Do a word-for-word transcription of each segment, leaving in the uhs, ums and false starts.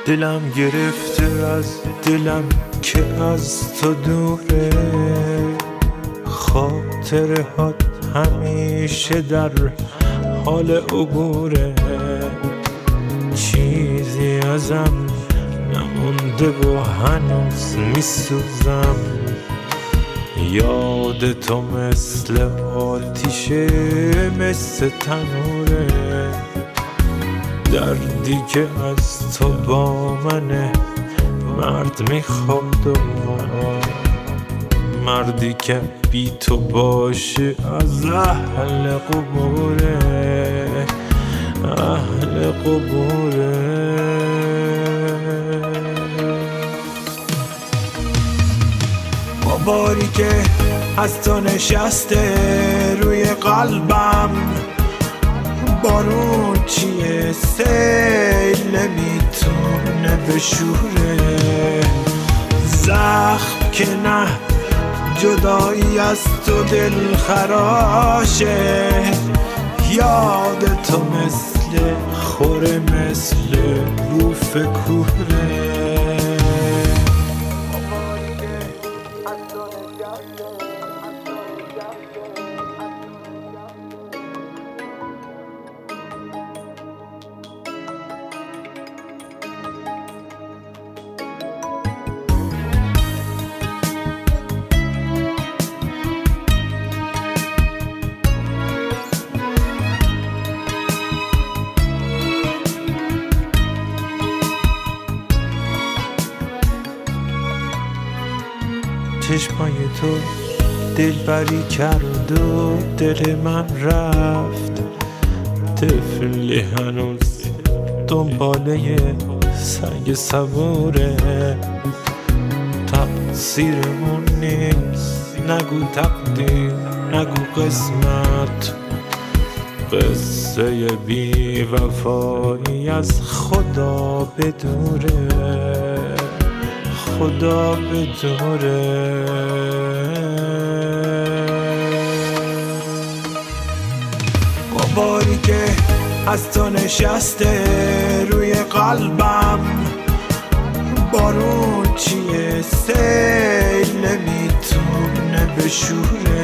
دلم گرفته از دلم که از تو دوره، خاطره هات همیشه در حال عبوره، چیزی ازم نمونده و هنوز میسوزم، یاد تو مثل آتیشه مثل تنوره، دردی که از تو با منه مرد میخواد و مردی که بی تو باشه از اهل قبوره، اهل قبوره. باری که از تو نشسته روی قلبم، بارون چیه سیل نمیتونه بشوره، زخم که نه جدایی از تو دل خراشه، یاد تو مثل خوره مثل روف کوره. چشمای تو دلبری کرد و دل من رفت، طفلی هنوز دنباله سنگ صبوره، تقصیرمون نیست نگو تقدیر نگو قسمت، قصه بی وفایی از خدا بدوره، خدا بدوره. باری که از تو نشسته روی قلبم، بارون چیه سیل نمیتونه بشوره،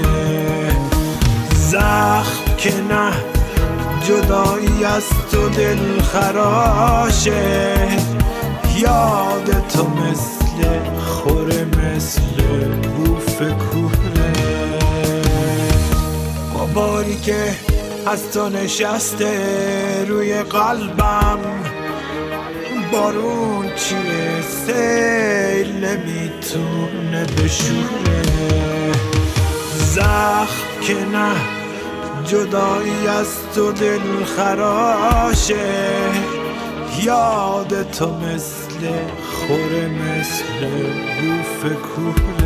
زخم که نه جدایی از تو دل خراشه، یاد تو مثل خوره مثل روف کوره. باری که از تو نشسته روی قلبم، بارون چیه سیل نمیتونه بشوره، زخم که نه جدایی از تو دل خراشه، یاد تو مثل خوره مثل روف کوره.